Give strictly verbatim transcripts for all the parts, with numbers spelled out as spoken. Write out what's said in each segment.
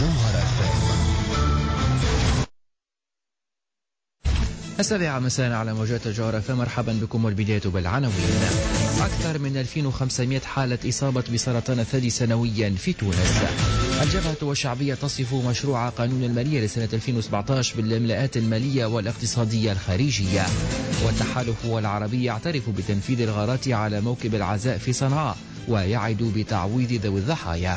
جوهر السابعة مساء على موجات جوهر. مرحبا بكم والبداية بالعناوين. أكثر من ألفين وخمسمائة حالة إصابة بسرطان الثدي سنويا في تونس. الجبهة والشعبية تصف مشروع قانون المالية لسنة ألفين وسبعة عشر بالإملاءات المالية والاقتصادية الخارجية. والتحالف العربي يعترف بتنفيذ الغارات على موكب العزاء في صنعاء ويعد بتعويض ذوي الضحايا.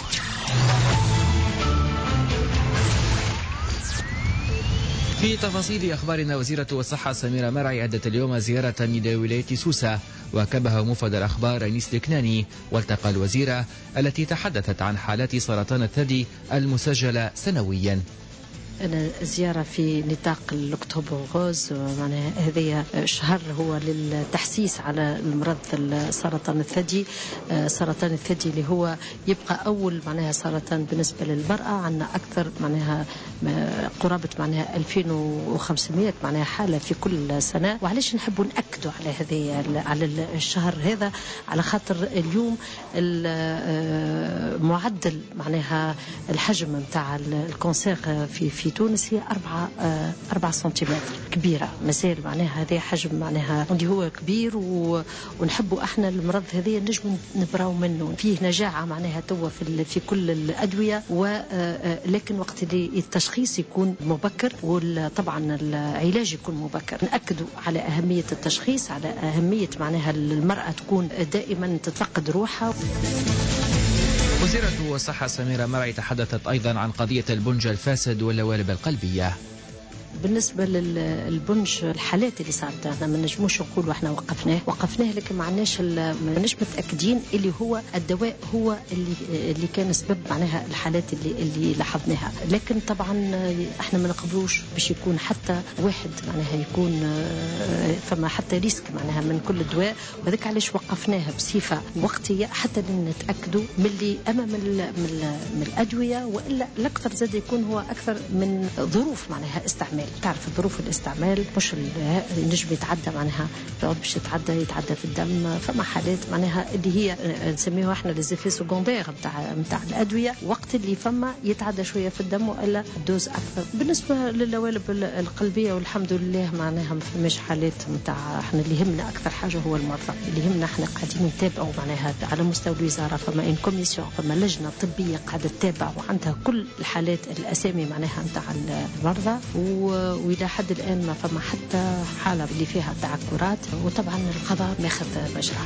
في تفاصيل أخبارنا، وزيرة الصحة سميرة مرعي أدت اليوم زيارة إلى ولاية سوسة وكبها مفد الأخبار أنيس الكناني، والتقى الوزيرة التي تحدثت عن حالات سرطان الثدي المسجلة سنويا. أنا زيارة في نطاق الأكتوبر غوز، معناها هذه شهر هو للتحسيس على المرض سرطان الثدي. سرطان الثدي اللي هو يبقى أول معناها سرطان بالنسبة للمرأة. عندنا أكثر معناها قرابة معناها ألفين وخمسمائة معناها حالة في كل سنة. وعليش نحبوا نأكدوا على هذه على الشهر هذا؟ على خاطر اليوم معدل معناها الحجم متاع الكونسير في في تونس هي أربعة أربعة سنتيمتر، كبيرة مازال معناها. هذا حجم معناها عندي هو كبير، ونحبوا احنا المرض هذا نجم نبراو منه. فيه نجاعة معناها توا في في كل الأدوية، ولكن وقت اللي التشخيص يكون مبكر وطبعا العلاج يكون مبكر. نأكدوا على أهمية التشخيص، على أهمية معناها المرأة تكون دائما تتفقد روحها. وزيرة الصحة سميرة مرعي تحدثت أيضا عن قضية البنج الفاسد واللوالب القلبية. بالنسبة للبنج الحالات اللي صارت احنا ما نجموش نقولوا احنا وقفناه وقفناه لكن ما عندناش ماناش متأكدين اللي هو الدواء هو اللي اللي كان سبب معناها الحالات اللي اللي لاحظناها. لكن طبعا احنا ما نقبلوش باش يكون حتى واحد معناها يكون فما حتى ريسك معناها من كل دواء، وذلك علاش وقفناها بصفة وقتية حتى نتأكدوا من اللي اما من من الأدوية، والا الأكثر زاد يكون هو أكثر من ظروف معناها استعمال. تعرف ظروف الاستعمال مش النجم يتعدى معناها يقعد باش يتعدى يتعدى في الدم. فما حالات معناها اللي هي نسميوها احنا ليزيفي سكوندير نتاع نتاع الادويه، وقت اللي فما يتعدى شويه في الدم والا دوز اكثر. بالنسبه للوالب القلبيه والحمد لله معناها ما فماش حالات نتاع. احنا اللي يهمنا اكثر حاجه هو المرضى، اللي يهمنا احنا قاعدين نتابعوا معناها على مستوى الوزاره. فما ان كوميسيون، فما لجنه طبيه قاعده تتابع وعندها كل الحالات الاسامي معناها نتاع المرضى، وإلى حد الآن ما فما حتى حالة اللي فيها تعكرات، وطبعا القضاء ماخذ مجراه.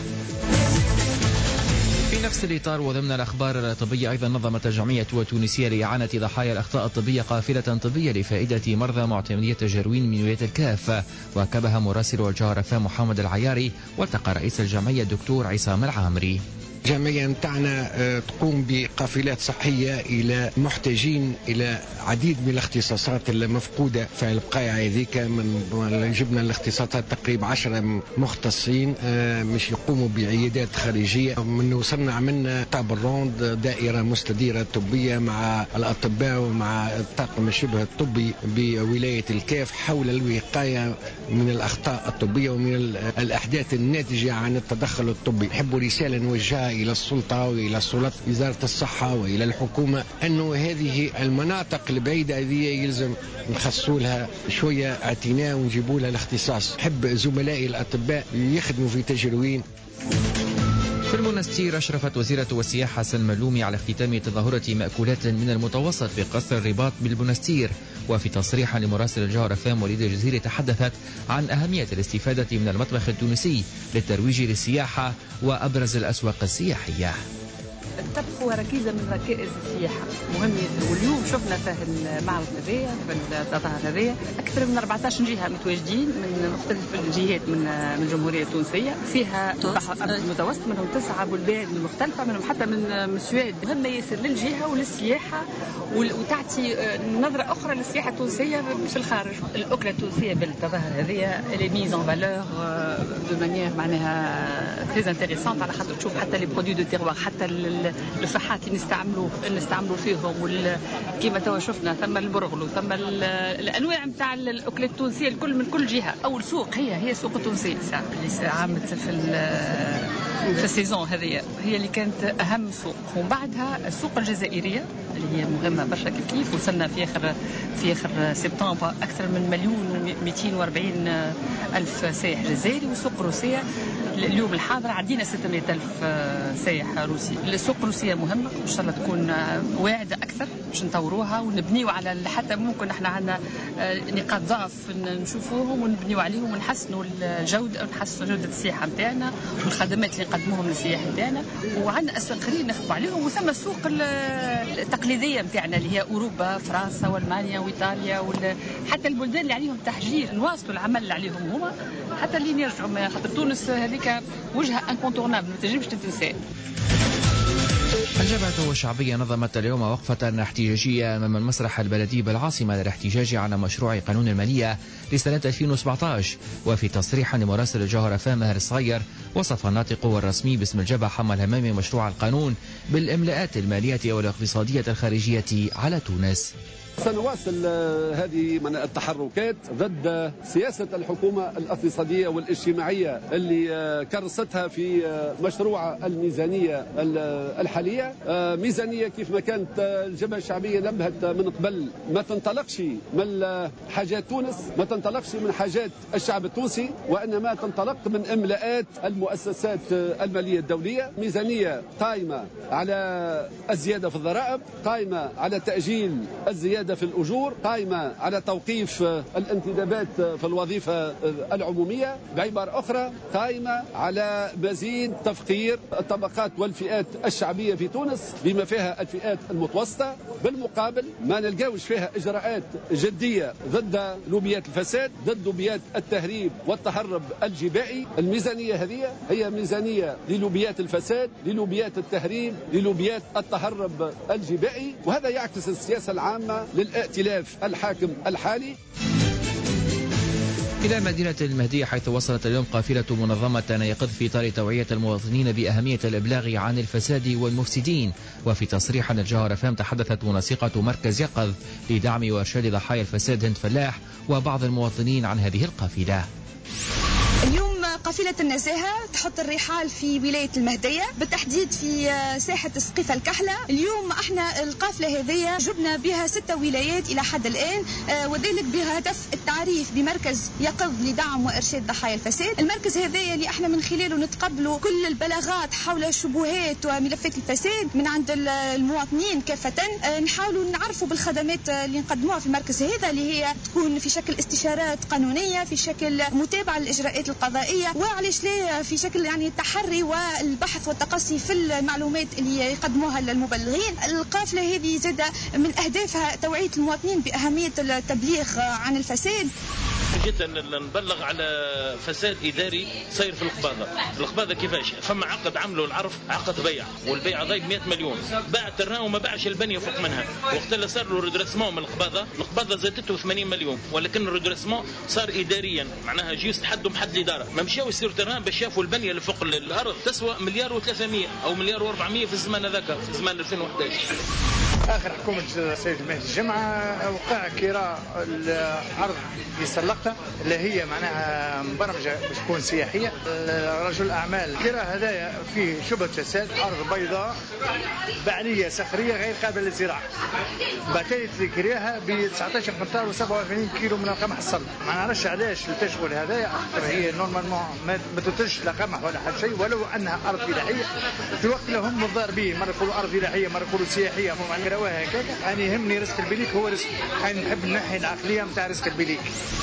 في نفس الإطار وضمن الأخبار الطبية أيضا نظمت الجمعية التونسية لإعانة ضحايا الأخطاء الطبية قافلة طبية لفائدة مرضى معتمدية تجروين من ولاية الكاف، وكبها مراسل الجوهر محمد العياري، والتقى رئيس الجمعية الدكتور عصام العامري. الجمعية نتاعنا تقوم بقافلات صحية إلى محتاجين إلى عديد من الاختصاصات المفقودة في البقايا هذيك. من جبنا الاختصاصات تقريبا عشرة مختصين مش يقوموا بعيادات خارجية. من وصلنا عملنا تابل روند، دائرة مستديرة طبية مع الأطباء ومع الطاقم الشبه الطبي بولاية الكاف حول الوقاية من الأخطاء الطبية ومن الأحداث الناتجة عن التدخل الطبي. نحب رسالة نوجهها إلى السلطة وإلى سلطة وزارة الصحة وإلى الحكومة أنه هذه المناطق البعيدة هذه يلزم نخصوا لها شوية اعتناء ونجيبوا لها الاختصاص. حب زملائي الأطباء يخدموا في تجروين. في المنستير أشرفت وزيرة السياحة سلمى اللومي على اختتام تظاهرة مأكولات من المتوسط في قصر الرباط بالمنستير. وفي تصريح لمراسل الجوهر فام وليد الجزيري تحدثت عن أهمية الاستفادة من المطبخ التونسي للترويج للسياحة وأبرز الأسواق السياحية. الطبخ هو ركيزة من ركائز السياحة مهم. واليوم شفنا في المعرض هذايا في التظاهر هذايا أكثر من أربعة عشر جهة متواجدين من مختلف الجهات من من الجمهورية التونسية، فيها بحر المتوسط، منهم تسعة بلدان مختلفة، منهم حتى من السويد. مهمة ياسر للجهة وللسياحة وتعطي نظرة أخرى للسياحة التونسية في الخارج. الأكلة التونسية بالتظاهر هذايا اللي ميز ان فالور دو مانيير معناها تري انتريسونت، على خاطر تشوف حتى لي برودوي دو تيروار، حتى الفحات اللي نستعملوا نستعملوا فيهم. كما توا شفنا ثم البرغلو، ثم الانواع نتاع الاكلات التونسيه الكل من كل جهه. اول سوق هي هي سوق التونسيه اللي عامت في في السيزون هذه، هي اللي كانت اهم سوق. ومن بعدها السوق الجزائريه اللي هي مهمة برشا كيف كيف. وصلنا في آخر في آخر سبتمبر أكثر من مليون ومئتين وأربعين ألف سائح جزائري. والسوق الروسية اليوم الحاضر عدينا ستمائة ألف سائح روسي. السوق الروسية مهمة إن شاء الله تكون واعدة أكثر باش نطوروها ونبنيو على حتى ممكن احنا عندنا نقاط ضعف نشوفوهم ونبنيو عليهم ونحسنوا الجودة ونحسنوا جودة السياحة نتاعنا والخدمات اللي نقدموهم للسياح نتاعنا. وعندنا أسواق اخرين نخدموا عليهم وثم السوق التقليدية نتاعنا اللي هي أوروبا فرنسا وألمانيا وإيطاليا حتى البلدان اللي عليهم تحجير نواصلوا العمل اللي عليهم هما حتى اللي نرجعوا. خاطر تونس هذيك وجهة انكونتورنابل ما تنجمش تتنسى. الجبهة الشعبية نظمت اليوم وقفة احتجاجية أمام المسرح البلدي بالعاصمة للاحتجاج على مشروع قانون المالية لسنة ألفين وسبعة عشر. وفي تصريح لمراسل الجوهرة فام ماهر الصغير وصف الناطق والرسمي باسم الجبهة حمل همامي مشروع القانون بالإملاءات المالية والاقتصادية الخارجية على تونس. سنواصل هذه من التحركات ضد سياسة الحكومة الاقتصادية والاجتماعية اللي كرستها في مشروع الميزانية الحالية. ميزانية كيف ما كانت الجبهة الشعبية نبهت من قبل ما تنطلقش من حاجات تونس، ما تنطلقش من حاجات الشعب التونسي، وإنما تنطلق من إملاءات المؤسسات المالية الدولية. ميزانية قائمة على الزيادة في الضرائب، قائمة على تأجيل الزيادة في الأجور، قائمة على توقيف الانتدابات في الوظيفة العمومية. بعبارة أخرى قائمة على مزيد تفقير الطبقات والفئات الشعبية في تونس بما فيها الفئات المتوسطة. بالمقابل ما نلقاوش فيها إجراءات جدية ضد لوبيات الفساد، ضد لوبيات التهريب والتهرب الجبائي. الميزانية هذه هي ميزانية للوبيات الفساد، للوبيات التهريب، للوبيات التهرب الجبائي، وهذا يعكس السياسة العامة للائتلاف الحاكم الحالي. إلى مدينة المهدية حيث وصلت اليوم قافلة منظمة يقظ في إطار توعية المواطنين بأهمية الإبلاغ عن الفساد والمفسدين. وفي تصريح عن الجوهرة فام تحدثت منسقة مركز يقظ لدعم وإرشاد ضحايا الفساد هند فلاح وبعض المواطنين عن هذه القافلة. اليوم قافلة النزاهة تحط الرحال في ولاية المهدية، بالتحديد في ساحة سقيفة الكحلة. اليوم احنا القافلة هذه جبنا بها ستة ولايات إلى حد الآن، وذلك بهدف التعريف بمركز يقظ لدعم وإرشاد ضحايا الفساد. المركز هذا اللي احنا من خلاله نتقبلوا كل البلاغات حول شبهات وملفات الفساد من عند المواطنين كافة. نحاولوا نعرفوا بالخدمات اللي نقدموها في المركز هذا اللي هي تكون في شكل استشارات قانونية، في شكل متابعة للإجراءات القضائية، وعليش ليه في شكل يعني التحري والبحث والتقصي في المعلومات اللي يقدموها المبلغين. القافلة هذه زاد من أهدافها توعية المواطنين بأهمية التبليغ عن الفساد. جدا نبلغ على فساد إداري صاير في القباضة. القباضة كيفاش؟ فما عقد عملوا العرف عقد بيع، والبيع ضايق مئة مليون، باع ترناه وما باعش البنية فوق منها. وقت اللي صار له ريدرسمون من القباضة، القباضة زادته ثمانين مليون، ولكن الريدرسمون صار إداريا، معناها جيوس تحدوا محد الإدارة. ما مشاو يصيروا ترناه باش شافوا البنية اللي فوق الأرض تسوى مليار وثلاثمية أو مليار وأربعمية في الزمان هذاك، في زمان ألفين وأحد عشر. آخر حكومة السيد المهدي الجمعة وقع كراء الأرض في سلقتها اللي هي معناها مبرمجة باش تكون سياحية. رجل أعمال كراء هذايا فيه شبهة فساد، أرض بيضاء بعلية صخرية غير قابلة للزراعة، باتيت كراها ب تسعطاش قنطار وسبعة وثمانين كيلو من القمح الصلب. ما نعرفش علاش التشغل هذايا، هي نورمالمون ما تنتجش لا قمح ولا حد شيء، ولو أنها أرض فلاحية. في وقت لهم مضاربين، مرة يقولوا أرض فلاحية، مرة يقولوا سياحية، كراوها هكاك. أنا يهمني رزق البليك هو رزق، أنا نحب الناحية العقلية متاع رزق البليك.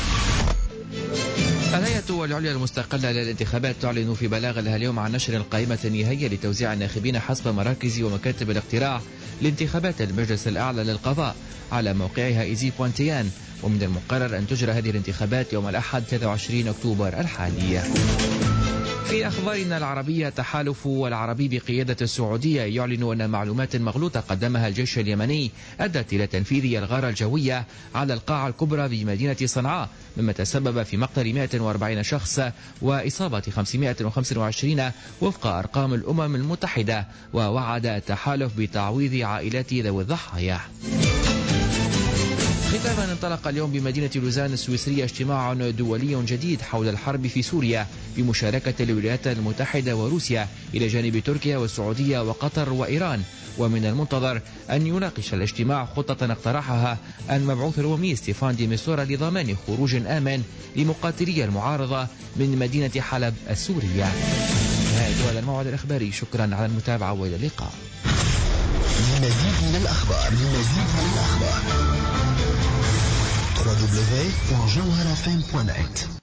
الهيئة العليا المستقلة للانتخابات تعلن في بلاغ لها اليوم عن نشر القائمة النهائية لتوزيع الناخبين حسب مراكز ومكاتب الاقتراع لانتخابات المجلس الأعلى للقضاء على موقعها إيزي بوانتيان. ومن المقرر أن تجرى هذه الانتخابات يوم الأحد ثلاثة وعشرين أكتوبر الحالي. في أخبارنا العربية، تحالف العربي بقيادة السعودية يعلن أن معلومات مغلوطة قدمها الجيش اليمني أدت إلى تنفيذ الغارة الجوية على القاعة الكبرى بمدينة صنعاء، مما تسبب في مقتل مئة وأربعين شخص وإصابة خمسمئة وخمسة وعشرين وفق أرقام الأمم المتحدة. ووعد التحالف بتعويض عائلات ذوي الضحايا. ختاما، انطلق اليوم بمدينة لوزان السويسرية اجتماع دولي جديد حول الحرب في سوريا بمشاركة الولايات المتحدة وروسيا إلى جانب تركيا والسعودية وقطر وإيران. ومن المنتظر أن يناقش الاجتماع خطة اقترحها المبعوث الرومي ستيفان دي ميستورا لضمان خروج آمن لمقاتلي المعارضة من مدينة حلب السورية. هذا الموعد الإخباري، شكرا على المتابعة وإلى اللقاء. للمزيد من الأخبار للمزيد من الأخبار دبليو دبليو دبليو دوت جوهرة إف إم دوت نت